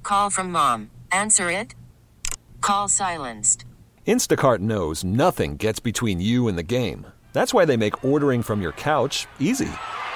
Call from mom. Answer it. Call silenced. Instacart knows nothing gets between you and the game. That's why they make ordering from your couch easy.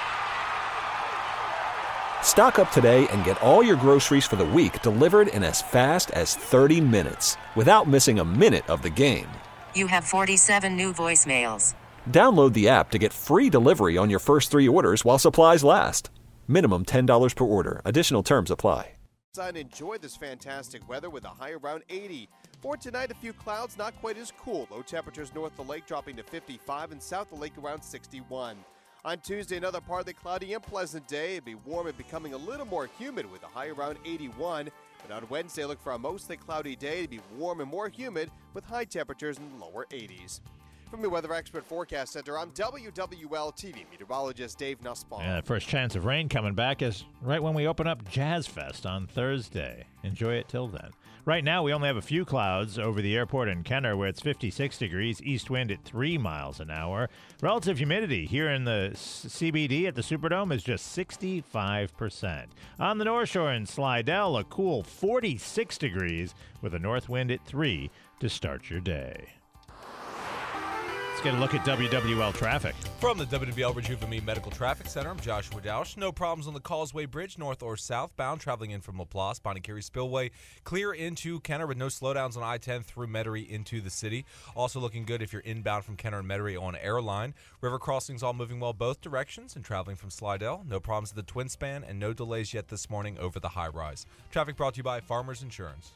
Stock up today and get all your groceries for the week delivered in as fast as 30 minutes without missing a minute of the game. You have 47 new voicemails. Download the app to get free delivery on your first 3 orders while supplies last. Minimum $10 per order. Additional terms apply. And enjoy this fantastic weather with a high around 80. For tonight, a few clouds, not quite as cool. Low temperatures north of the lake dropping to 55 and south of the lake around 61. On Tuesday, another partly cloudy and pleasant day. It'll be warm and becoming a little more humid with a high around 81. But on Wednesday, look for a mostly cloudy day to be warm and more humid with high temperatures in the lower 80s. From the Weather Expert Forecast Center, I'm WWL-TV meteorologist Dave Nussbaum. Yeah, the first chance of rain coming back is right when we open up Jazz Fest on Thursday. Enjoy it till then. Right now, we only have a few clouds over the airport in Kenner, where it's 56 degrees, east wind at 3 miles an hour. Relative humidity here in the CBD at the Superdome is just 65%. On the North Shore in Slidell, a cool 46 degrees with a north wind at 3 to start your day. Get a look at WWL traffic. From the WWL Rejuvenate Medical Traffic Center, I'm Joshua Dausch. No problems on the Causeway Bridge, north or southbound, traveling in from LaPlace, Bonnet-Carré Spillway. Clear into Kenner with no slowdowns on I-10 through Metairie into the city. Also looking good if you're inbound from Kenner and Metairie on Airline. River crossings all moving well both directions and traveling from Slidell. No problems at the Twin Span and no delays yet this morning over the high rise. Traffic brought to you by Farmers Insurance.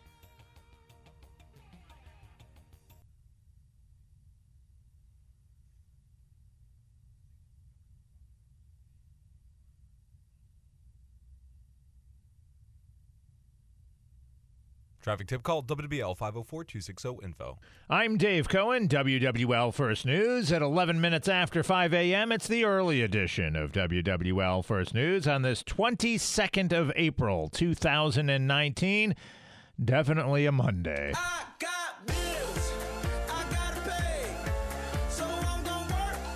Traffic tip call WWL 504-260-INFO. I'm Dave Cohen, WWL First News. At 11 minutes after 5 a.m., it's the early edition of WWL First News on this 22nd of April, 2019. Definitely a Monday. I got bills I gotta pay, so I'm gonna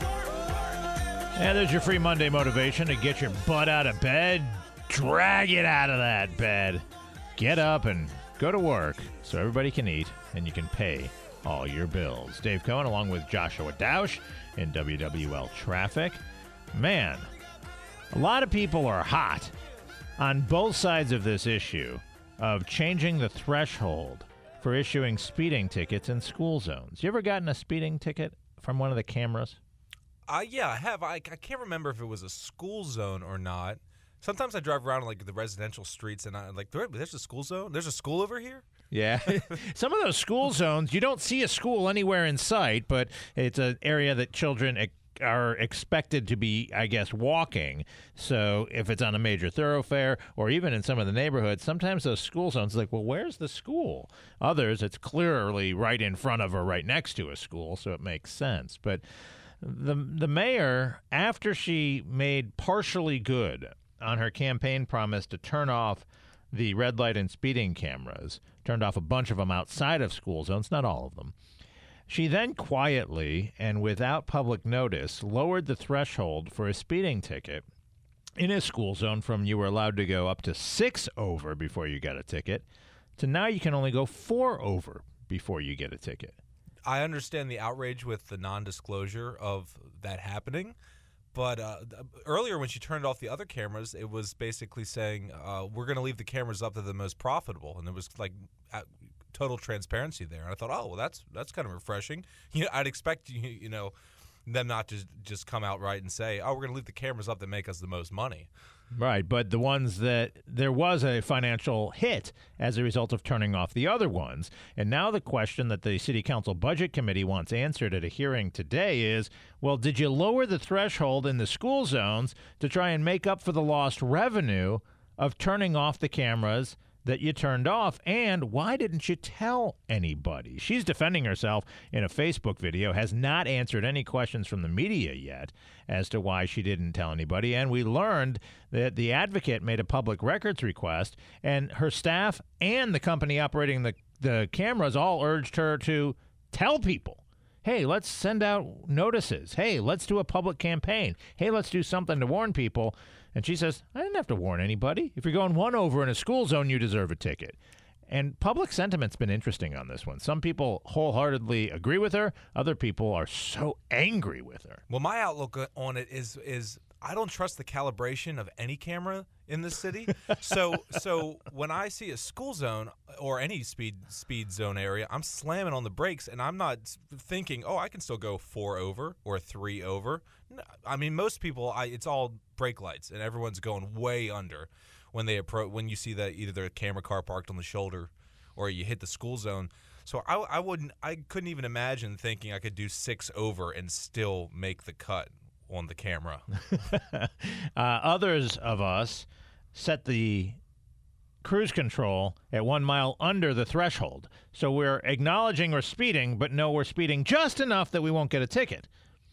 work. Yeah, there's your free Monday motivation to get your butt out of bed. Drag it out of that bed. Get up and go to work so everybody can eat and you can pay all your bills. Dave Cohen along with Joshua Dausch in WWL Traffic. Man, a lot of people are hot on both sides of this issue of changing the threshold for issuing speeding tickets in school zones. You ever gotten a speeding ticket from one of the cameras? Yeah, I have. I can't remember if it was a school zone or not. Sometimes I drive around like the residential streets and I'm like, there's a school zone? There's a school over here? Yeah. Some of those school zones, you don't see a school anywhere in sight, but it's an area that children are expected to be, I guess, walking. So if it's on a major thoroughfare or even in some of the neighborhoods, sometimes those school zones, like, well, where's the school? Others, it's clearly right in front of or right next to a school, so it makes sense. But the mayor, after she made partially good on her campaign promise to turn off the red light and speeding cameras, turned off a bunch of them outside of school zones, not all of them. She then quietly and without public notice lowered the threshold for a speeding ticket in a school zone from you were allowed to go up to 6 over before you got a ticket to now you can only go 4 over before you get a ticket. I understand the outrage with the non-disclosure of that happening. But earlier when she turned off the other cameras, it was basically saying, we're going to leave the cameras up to the most profitable. And there was like total transparency there. And I thought, oh, well, that's kind of refreshing. I'd expect, them not to just come out right and say, oh, we're going to leave the cameras up that make us the most money. Right, but the ones that there was a financial hit as a result of turning off the other ones. And now the question that the City Council Budget Committee wants answered at a hearing today is, well, did you lower the threshold in the school zones to try and make up for the lost revenue of turning off the cameras that you turned off, and why didn't you tell anybody? She's defending herself in a Facebook video, has not answered any questions from the media yet as to why she didn't tell anybody, and we learned that the advocate made a public records request, and her staff and the company operating the cameras all urged her to tell people. Hey, let's send out notices. Hey, let's do a public campaign. Hey, let's do something to warn people. And she says, I didn't have to warn anybody. If you're going one over in a school zone, you deserve a ticket. And public sentiment's been interesting on this one. Some people wholeheartedly agree with her. Other people are so angry with her. Well, my outlook on it is I don't trust the calibration of any camera in this city. So when I see a school zone or any speed zone area, I'm slamming on the brakes, and I'm not thinking, oh, I can still go 4 over or 3 over. No, I mean, most people, it's all brake lights, and everyone's going way under when they when you see that either the camera car parked on the shoulder or you hit the school zone. So I couldn't even imagine thinking I could do 6 over and still make the cut on the camera. Others of us set the cruise control at 1 mile under the threshold. So we're acknowledging we're speeding, but no, we're speeding just enough that we won't get a ticket.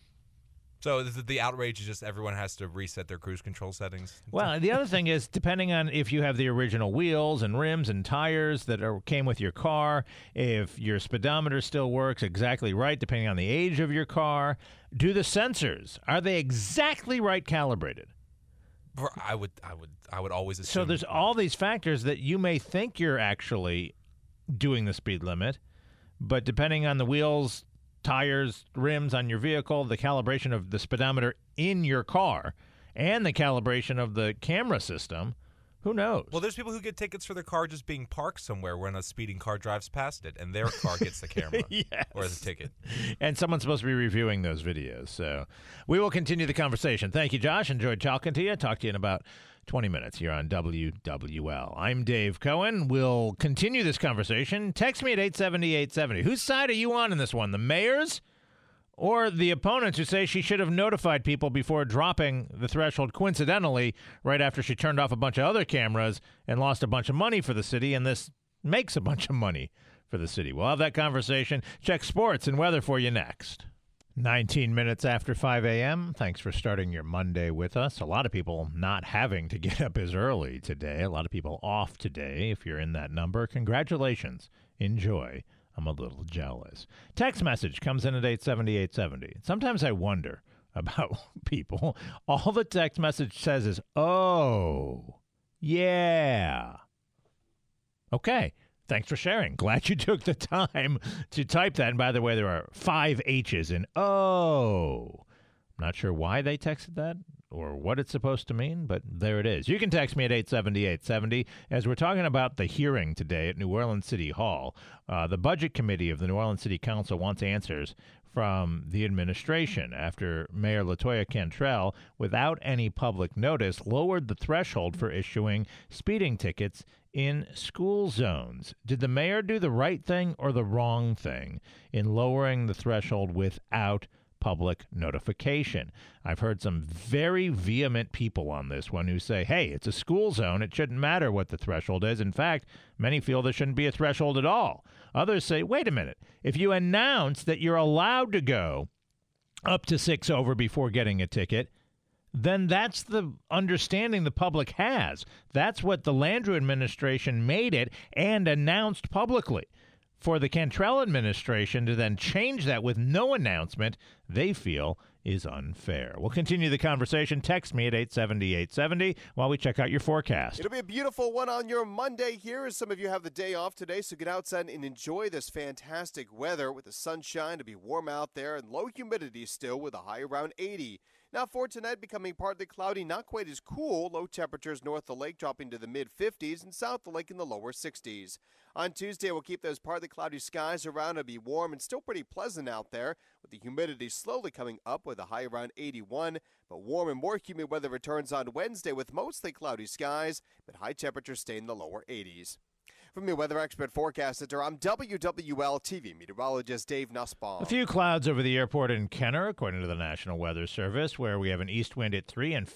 So the outrage is just everyone has to reset their cruise control settings? Well, the other thing is, depending on if you have the original wheels and rims and tires that came with your car, if your speedometer still works exactly right, depending on the age of your car, do the sensors, are they exactly right calibrated? I would always assume. So there's all these factors that you may think you're actually doing the speed limit, but depending on the wheels, tires, rims on your vehicle, the calibration of the speedometer in your car, and the calibration of the camera system, who knows? Well, there's people who get tickets for their car just being parked somewhere when a speeding car drives past it, and their car gets the camera Yes. or the ticket. And someone's supposed to be reviewing those videos. So we will continue the conversation. Thank you, Josh. Enjoyed talking to you. Talk to you in about 20 minutes here on WWL. I'm Dave Cohen. We'll continue this conversation. Text me at 870-870. Whose side are you on in this one? The mayor's or the opponents who say she should have notified people before dropping the threshold coincidentally right after she turned off a bunch of other cameras and lost a bunch of money for the city, and this makes a bunch of money for the city? We'll have that conversation. Check sports and weather for you next. 19 minutes after 5 a.m. Thanks for starting your Monday with us. A lot of people not having to get up as early today. A lot of people off today. If you're in that number, congratulations. Enjoy. I'm a little jealous. Text message comes in at 870-870. Sometimes I wonder about people. All the text message says is, oh, yeah. Okay. Thanks for sharing. Glad you took the time to type that. And by the way, there are 5 H's in oh. I'm not sure why they texted that or what it's supposed to mean, but there it is. You can text me at 870-870 as we're talking about the hearing today at New Orleans City Hall. The Budget Committee of the New Orleans City Council wants answers from the administration after Mayor LaToya Cantrell, without any public notice, lowered the threshold for issuing speeding tickets in school zones. Did the mayor do the right thing or the wrong thing in lowering the threshold without public notification? I've heard some very vehement people on this one who say, hey, it's a school zone. It shouldn't matter what the threshold is. In fact, many feel there shouldn't be a threshold at all. Others say, wait a minute. If you announce that you're allowed to go up to 6 over before getting a ticket, then that's the understanding the public has. That's what the Landrieu administration made it and announced publicly. For the Cantrell administration to then change that with no announcement, they feel is unfair. We'll continue the conversation. Text me at 870-870 while we check out your forecast. It'll be a beautiful one on your Monday here, as some of you have the day off today, so get outside and enjoy this fantastic weather with the sunshine to be warm out there and low humidity still with a high around 80. Now for tonight, becoming partly cloudy, not quite as cool. Low temperatures north of the lake dropping to the mid-50s and south of the lake in the lower 60s. On Tuesday, we'll keep those partly cloudy skies around. It'll be warm and still pretty pleasant out there, with the humidity slowly coming up with a high around 81. But warm and more humid weather returns on Wednesday with mostly cloudy skies, but high temperatures stay in the lower 80s. From the Weather Expert Forecast Center, I'm WWL TV meteorologist Dave Nussbaum. A few clouds over the airport in Kenner, according to the National Weather Service, where we have an east wind at 3 and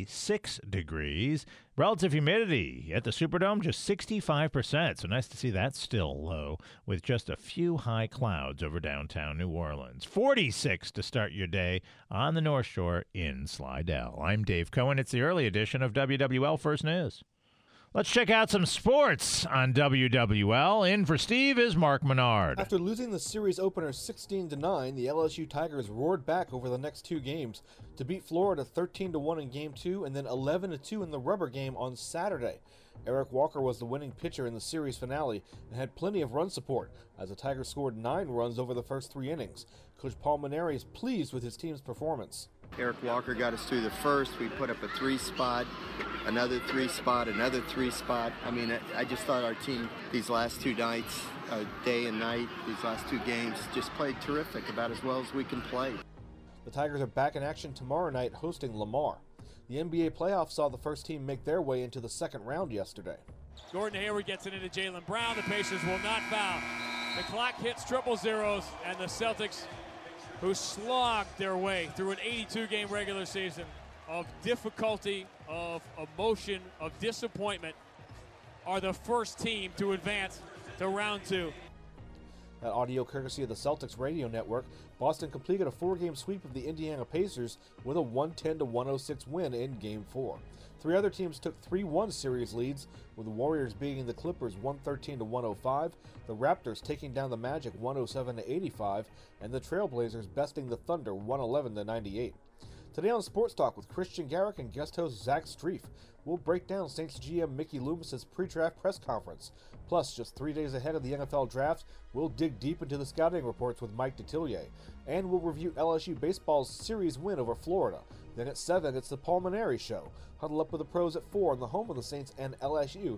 56 degrees. Relative humidity at the Superdome, just 65%. So nice to see that still low, with just a few high clouds over downtown New Orleans. 46 to start your day on the North Shore in Slidell. I'm Dave Cohen. It's the early edition of WWL First News. Let's check out some sports on WWL. In for Steve is Mark Menard. After losing the series opener 16-9, the LSU Tigers roared back over the next two games to beat Florida 13-1 in Game 2 and then 11-2 in the rubber game on Saturday. Eric Walker was the winning pitcher in the series finale and had plenty of run support as the Tigers scored 9 runs over the first 3 innings. Coach Paul Mainieri is pleased with his team's performance. Eric Walker got us through the first. We put up a 3-spot, another 3-spot, another 3-spot. I mean, I just thought our team these last 2 nights, day and night, these last 2 games, just played terrific, about as well as we can play. The Tigers are back in action tomorrow night hosting Lamar. The NBA playoffs saw the first team make their way into the second round yesterday. Gordon Hayward gets it into Jaylen Brown. The Pacers will not foul. The clock hits triple zeros, and the Celtics, who slogged their way through an 82-game regular season of difficulty, of emotion, of disappointment, are the first team to advance to round 2. That audio courtesy of the Celtics radio network. Boston completed a 4-game sweep of the Indiana Pacers with a 110-106 win in Game 4. 3 other teams took 3-1 series leads, with the Warriors beating the Clippers 113-105, the Raptors taking down the Magic 107-85, and the Trailblazers besting the Thunder 111-98. Today on Sports Talk with Christian Garrick and guest host Zach Streif, we'll break down Saints GM Mickey Loomis's pre-draft press conference. Plus, just 3 days ahead of the NFL draft, we'll dig deep into the scouting reports with Mike Detillier, and we'll review LSU baseball's series win over Florida. Then at 7, it's the Paul Mainieri Show. Huddle up with the pros at 4 on the home of the Saints and LSU,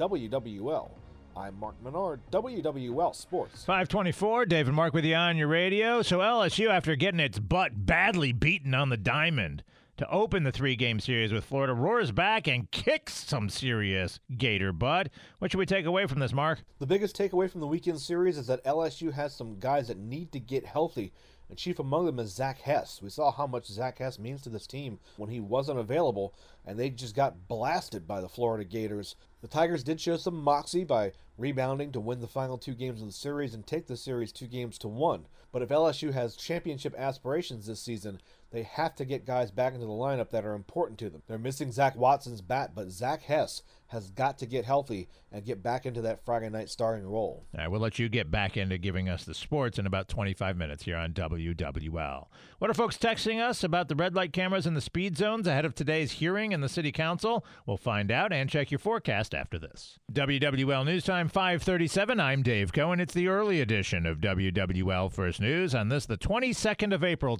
WWL. I'm Mark Menard, WWL Sports. 524, Dave and Mark with you on your radio. So LSU, after getting its butt badly beaten on the diamond to open the 3-game series with Florida, roars back and kicks some serious Gator butt. What should we take away from this, Mark? The biggest takeaway from the weekend series is that LSU has some guys that need to get healthy, and chief among them is Zach Hess. We saw how much Zach Hess means to this team when he wasn't available, and they just got blasted by the Florida Gators. The Tigers did show some moxie by rebounding to win the final 2 games of the series and take the series 2-1. But if LSU has championship aspirations this season, they have to get guys back into the lineup that are important to them. They're missing Zach Watson's bat, but Zach Hess has got to get healthy and get back into that Friday night starting role. All right, we'll let you get back into giving us the sports in about 25 minutes here on WWL. What are folks texting us about the red light cameras in the speed zones ahead of today's hearing in the City Council? We'll find out and check your forecast after this. WWL News Time 5:37. I'm Dave Cohen. It's the early edition of WWL First News on this, the 22nd of April,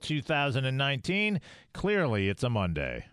2019. Clearly, it's a Monday.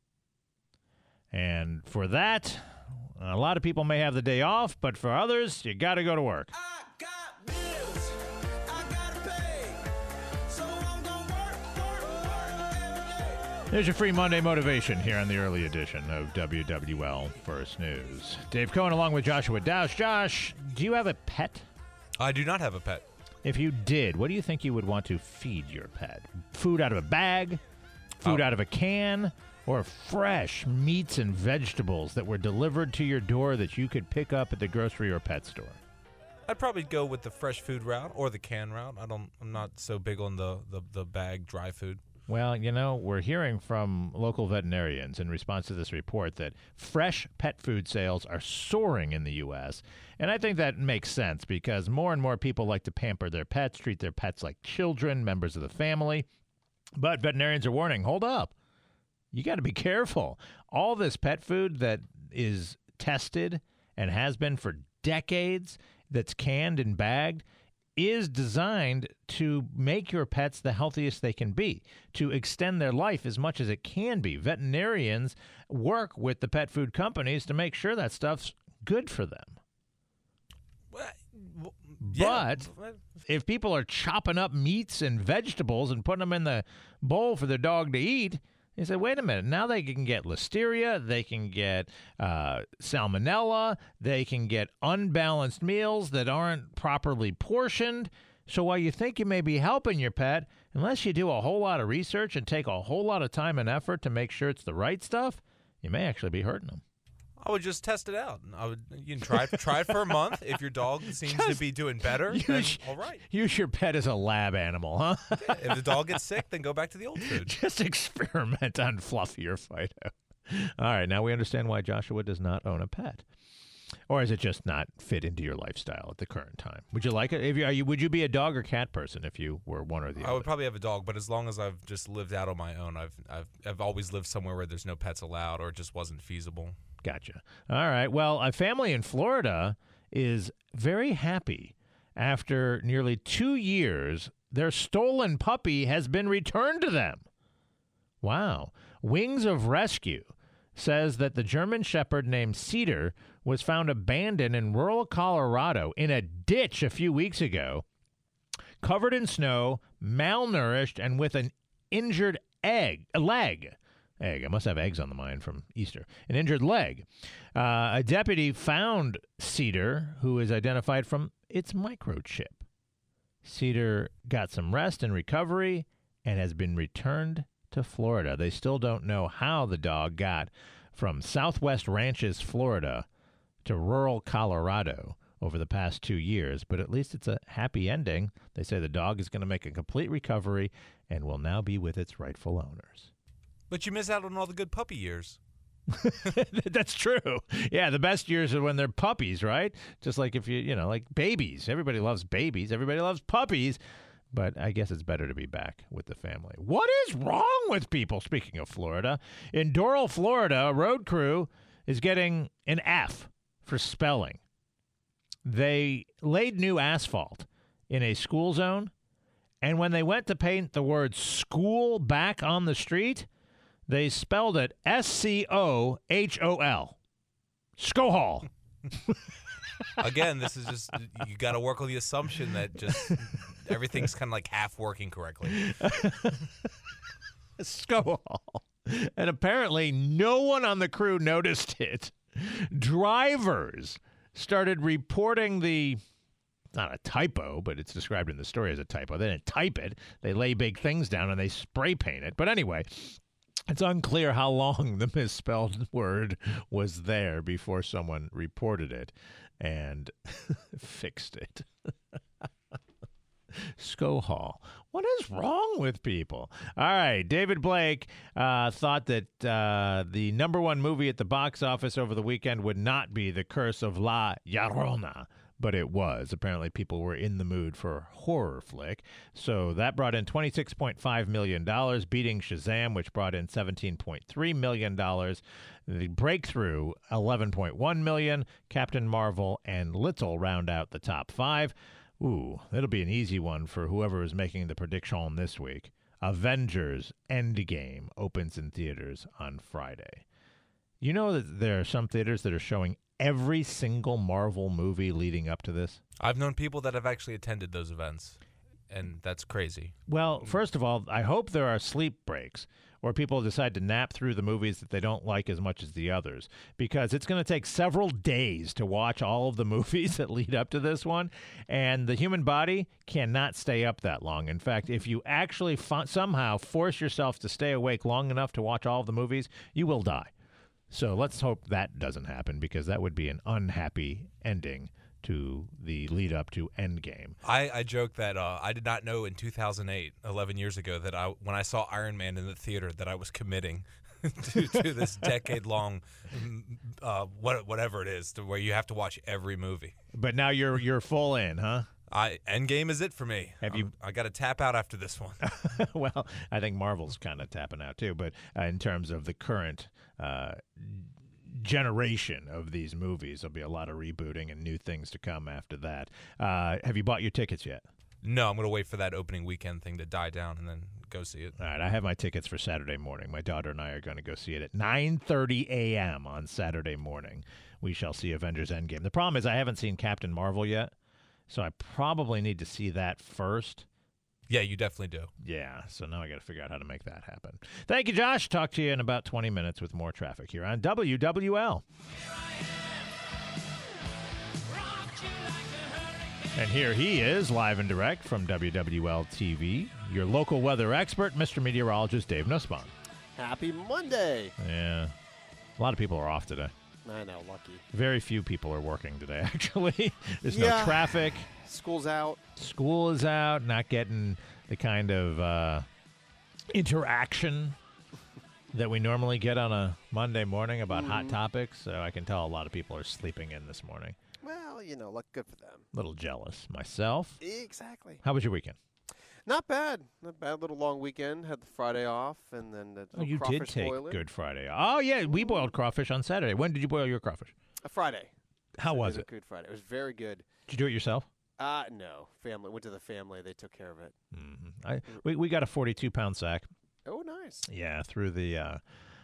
And for that, a lot of people may have the day off, but for others, you got to go to work. I got bills I gotta pay, so I'm gonna work every day. There's your free Monday motivation here on the early edition of WWL First News. Dave Cohen along with Joshua Dausch. Josh, do you have a pet? I do not have a pet. If you did, what do you think you would want to feed your pet? Food out of a bag? Food out of a can? Or fresh meats and vegetables that were delivered to your door that you could pick up at the grocery or pet store? I'd probably go with the fresh food route or the can route. I'm not so big on the bag dry food. Well, you know, we're hearing from local veterinarians in response to this report that fresh pet food sales are soaring in the U.S., and I think that makes sense because more and more people like to pamper their pets, treat their pets like children, members of the family. But veterinarians are warning, hold up. You got to be careful. All this pet food that is tested and has been for decades, that's canned and bagged, is designed to make your pets the healthiest they can be, to extend their life as much as it can be. Veterinarians work with the pet food companies to make sure that stuff's good for them. But if people are chopping up meats and vegetables and putting them in the bowl for their dog to eat, they say, wait a minute, now they can get listeria, they can get salmonella, they can get unbalanced meals that aren't properly portioned. So while you think you may be helping your pet, unless you do a whole lot of research and take a whole lot of time and effort to make sure it's the right stuff, you may actually be hurting them. I would just test it out. You can try it for a month. If your dog seems to be doing better, then all right. Use your pet as a lab animal, huh? Yeah, if the dog gets sick, then go back to the old food. Just experiment on Fluffy or Fido. All right, now we understand why Joshua does not own a pet. Or is it just not fit into your lifestyle at the current time? Would you like it? Would you be a dog or cat person if you were one or the other? I would probably have a dog, but as long as I've just lived out on my own, I've always lived somewhere where there's no pets allowed or it just wasn't feasible. Gotcha. All right. Well, a family in Florida is very happy. After nearly 2 years, their stolen puppy has been returned to them. Wow. Wings of Rescue says that the German Shepherd named Cedar was found abandoned in rural Colorado in a ditch a few weeks ago, covered in snow, malnourished, and with an injured leg. I must have eggs on the mind from Easter. An injured leg. A deputy found Cedar, who is identified from its microchip. Cedar got some rest and recovery and has been returned to Florida. They still don't know how the dog got from Southwest Ranches, Florida, to rural Colorado over the past 2 years, but at least it's a happy ending. They say the dog is going to make a complete recovery and will now be with its rightful owners. But you miss out on all the good puppy years. That's true. Yeah, the best years are when they're puppies, right? Just like if like babies. Everybody loves babies. Everybody loves puppies. But I guess it's better to be back with the family. What is wrong with people? Speaking of Florida, in Doral, Florida, a road crew is getting an F for spelling. They laid new asphalt in a school zone, and when they went to paint the word school back on the street, they spelled it Schohol. Skohol. Again, this is just, you got to work on the assumption that just everything's kind of like half working correctly. Skohol. And apparently no one on the crew noticed it. Drivers started reporting not a typo, but it's described in the story as a typo. They didn't type it. They lay big things down and they spray paint it. But anyway, it's unclear how long the misspelled word was there before someone reported it and fixed it. Skohol. What is wrong with people? All right. David Blake thought that the number one movie at the box office over the weekend would not be The Curse of La Llorona, but it was. Apparently, people were in the mood for a horror flick. So that brought in $26.5 million, beating Shazam, which brought in $17.3 million. The Breakthrough, $11.1 million. Captain Marvel and Little round out the top five. Ooh, that'll be an easy one for whoever is making the prediction this week. Avengers Endgame opens in theaters on Friday. You know that there are some theaters that are showing every single Marvel movie leading up to this? I've known people that have actually attended those events, and that's crazy. Well, first of all, I hope there are sleep breaks where people decide to nap through the movies that they don't like as much as the others, because it's going to take several days to watch all of the movies that lead up to this one, and the human body cannot stay up that long. In fact, if you actually somehow force yourself to stay awake long enough to watch all of the movies, you will die. So let's hope that doesn't happen, because that would be an unhappy ending to the lead up to Endgame. I joke that I did not know in 2008, 11 years ago, that when I saw Iron Man in the theater, that I was committing to this decade-long whatever it is, to where you have to watch every movie. But now you're full in, huh? Endgame is it for me. I got to tap out after this one. Well, I think Marvel's kind of tapping out too, but in terms of the current generation of these movies, there'll be a lot of rebooting and new things to come after that. Have you bought your tickets yet? No, I'm going to wait for that opening weekend thing to die down and then go see it. All right, I have my tickets for Saturday morning. My daughter and I are going to go see it at 9:30 a.m. on Saturday morning. We shall see Avengers Endgame. The problem is I haven't seen Captain Marvel yet, so I probably need to see that first. Yeah, you definitely do. Yeah, so now I got to figure out how to make that happen. Thank you, Josh. Talk to you in about 20 minutes with more traffic here on WWL. And here he is, live and direct from WWL TV, your local weather expert, Mr. Meteorologist Dave Nussbaum. Happy Monday. Yeah, a lot of people are off today. I know, lucky. Very few people are working today, actually. There's no traffic. School's out. School is out, not getting the kind of interaction that we normally get on a Monday morning about hot topics, so I can tell a lot of people are sleeping in this morning. Well, look good for them. A little jealous myself. Exactly. How was your weekend? Not bad. Not bad. Little long weekend. Had the Friday off, and then the Oh, you did crawfish take boiling. Good Friday. Oh, yeah, we boiled crawfish on Saturday. When did you boil your crawfish? A Friday. How So was did a it? Good Friday. It was very good. Did you do it yourself? No. Family. Went to the family. They took care of it. We got a 42-pound sack. Oh, nice. Yeah, through the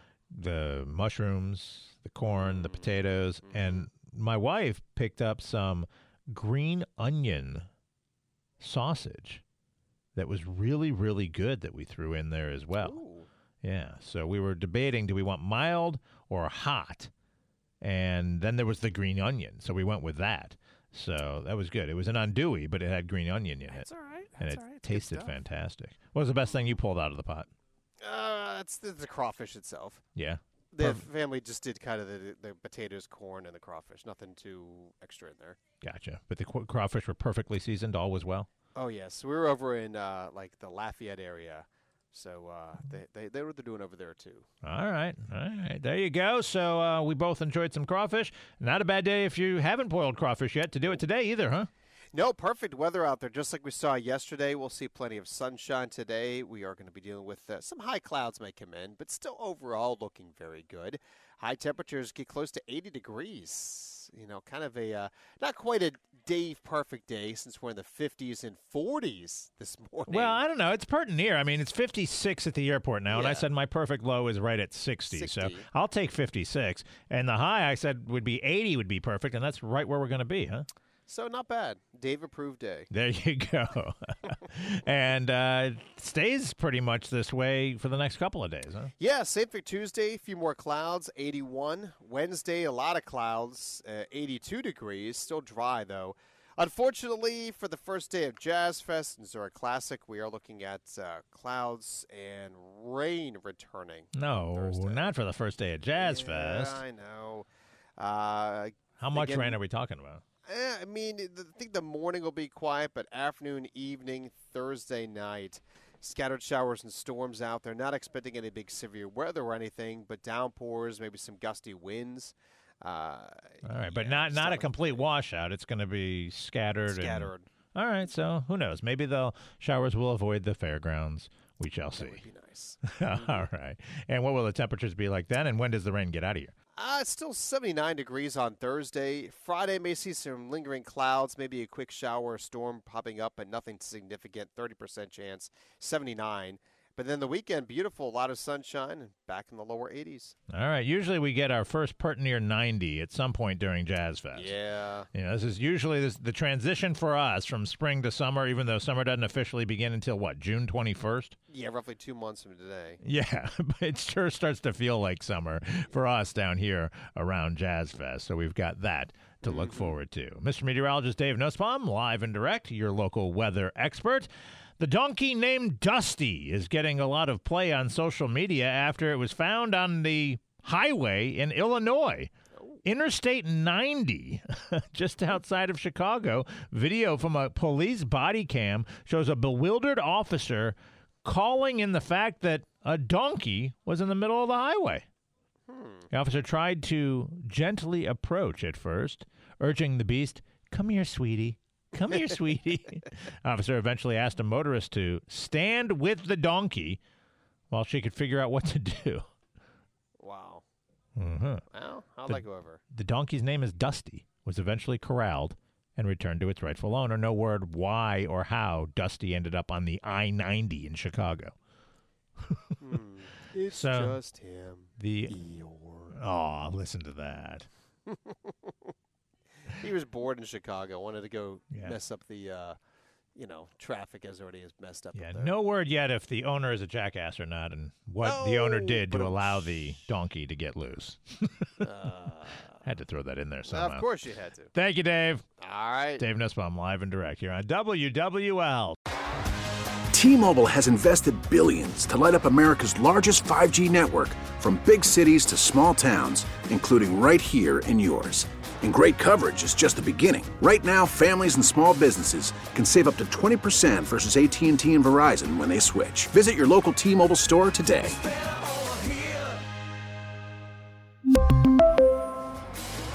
mushrooms, the corn, the potatoes, and my wife picked up some green onion sausage that was really, really good that we threw in there as well. Ooh. Yeah, so we were debating, do we want mild or hot? And then there was the green onion, so we went with that. So that was good. It was an andouille, but it had green onion in it. That's all right. And That's it all right. It's good tasted stuff. fantastic. What was the best thing you pulled out of the pot? It's the crawfish itself. Yeah. The family just did kind of the potatoes, corn, and the crawfish. Nothing too extra in there. Gotcha. But the crawfish were perfectly seasoned. All was well. Oh yes, we were over in like the Lafayette area, so they were doing over there too. All right. There you go. So we both enjoyed some crawfish. Not a bad day if you haven't boiled crawfish yet to do it today either, huh? No, perfect weather out there, just like we saw yesterday. We'll see plenty of sunshine today. We are going to be dealing with some high clouds may come in, but still overall looking very good. High temperatures get close to 80 degrees. Kind of a not quite a Dave perfect day since we're in the 50s and 40s this morning. Well, I don't know. It's pert near. I mean, it's 56 at the airport now, and I Yeah. said my perfect low is right at 60. So 60. I'll take 56. And the high I said would be 80 would be perfect, and that's right where we're going to be, huh? So not bad. Dave approved day. There you go. And stays pretty much this way for the next couple of days, huh? Yeah, same for Tuesday. A few more clouds, 81. Wednesday, a lot of clouds, 82 degrees. Still dry, though. Unfortunately, for the first day of Jazz Fest and Zurich Classic, we are looking at clouds and rain returning. No, Thursday. not for the first day of Jazz Fest. I know. How much again- rain are we talking about? I mean, I think the morning will be quiet, but afternoon, evening, Thursday night, scattered showers and storms out there. Not expecting any big severe weather or anything, but downpours, maybe some gusty winds. All right, but not a complete washout. It's going to be scattered. Scattered. All right, so who knows? Maybe the showers will avoid the fairgrounds. We shall see. That would be nice. All right. And what will the temperatures be like then? And when does the rain get out of here? It's still 79 degrees on Thursday. Friday may see some lingering clouds, maybe a quick shower or storm popping up, but nothing significant. 30% chance, 79. But then the weekend, beautiful, a lot of sunshine, and back in the lower 80s. All right. Usually we get our first pert near 90 at some point during Jazz Fest. Yeah. This is usually the transition for us from spring to summer, even though summer doesn't officially begin until, what, June 21st? Yeah, roughly 2 months from today. Yeah, but it sure starts to feel like summer for us down here around Jazz Fest. So we've got that to look forward to. Mr. Meteorologist Dave Nussbaum, live and direct, your local weather expert. The donkey named Dusty is getting a lot of play on social media after it was found on the highway in Illinois. Interstate 90, just outside of Chicago. Video from a police body cam shows a bewildered officer calling in the fact that a donkey was in the middle of the highway. The officer tried to gently approach at first, urging the beast, "Come here, sweetie. Come here, sweetie." Officer eventually asked a motorist to stand with the donkey while she could figure out what to do. Wow. Uh-huh. Well, how'd that go over? The donkey's name is Dusty, was eventually corralled and returned to its rightful owner. No word why or how Dusty ended up on the I-90 in Chicago. It's So, just him. Oh, listen to that. He was bored in Chicago, wanted to go Yeah. mess up the, traffic as already is messed up. Yeah, up there. no word yet if the owner is a jackass or not and what the owner did to but- allow the donkey to get loose. Had to throw that in there somehow. Of course you had to. Thank you, Dave. All right. Dave Nussbaum, live and direct here on WWL. T-Mobile has invested billions to light up America's largest 5G network, from big cities to small towns, including right here in yours. And great coverage is just the beginning. Right now, families and small businesses can save up to 20% versus AT&T and Verizon when they switch. Visit your local T-Mobile store today.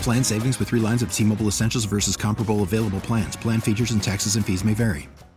Plan savings with 3 lines of T-Mobile Essentials versus comparable available plans. Plan features and taxes and fees may vary.